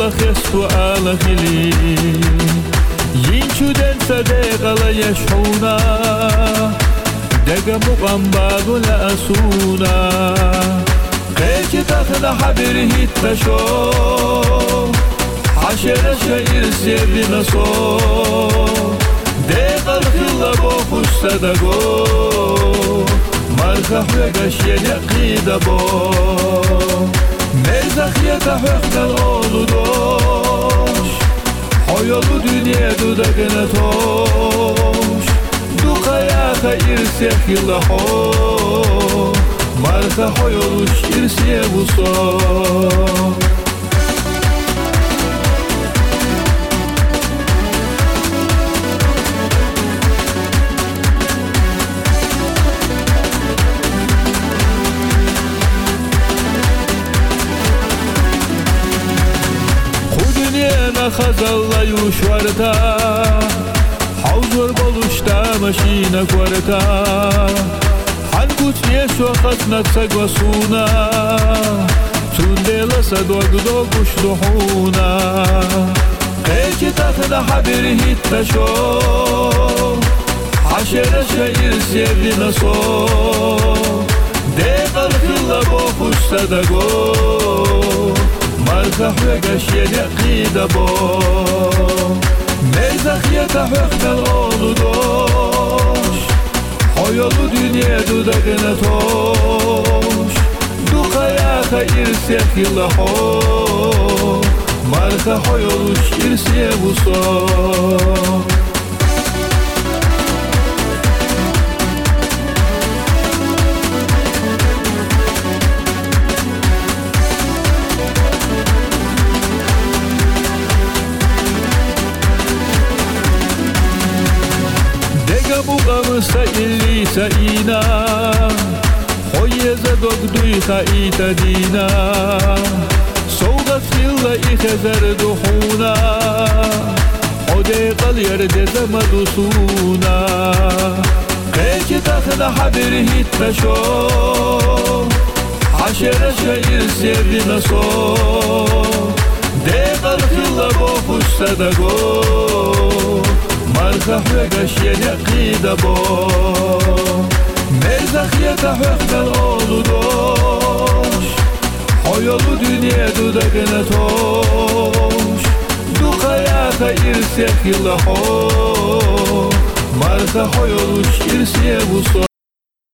يلا خست وآل خلي ينشو دن صديق لا يشحونا دقا مقنباض لأسونا قيش تخنا حبره التشو حشر شعير سير نصو دقا الخلا بوخش صدقو مرخح وقش ينقيد بو Mezahiyete hökten oğlu doş Hoyolu dünya dudakına toş Dukayaka irsek yılla ho Marka hoyoluş irsiye bu so خزل يشورتا حوزر بلوشتا مشينا كورتا حنكوت يشو خطنا تسقوسونا تنديلا صدوق دوقش لحونا قيش تاخنا حبره التشو حشر شعير سيبلي نصو ديق الخلا بوخش صدقو مرخح وقش ينقيد بو Mezahiyete hökten oğlu doş Hoyolu dünya dudakına toş Dukayaka irsek yılla ho Marka hoyoluş irsiye bu so Muqamsa illi sa'ina Hoyeza dogduy kha'ita dina Soğgat yılla ikhezar duhuna Hode qal yerde zamadusuna Qeyki takhna habir hittasho Haşere şair sevdi naso Deqal khilla bofuş sadago مرخح وقش ينقيد بو Mezahiyete hökten oğlu doş Hoyolu dünya dudakına toş Dukayaka irsek yılla ho Marka hoyoluş irsiye bu so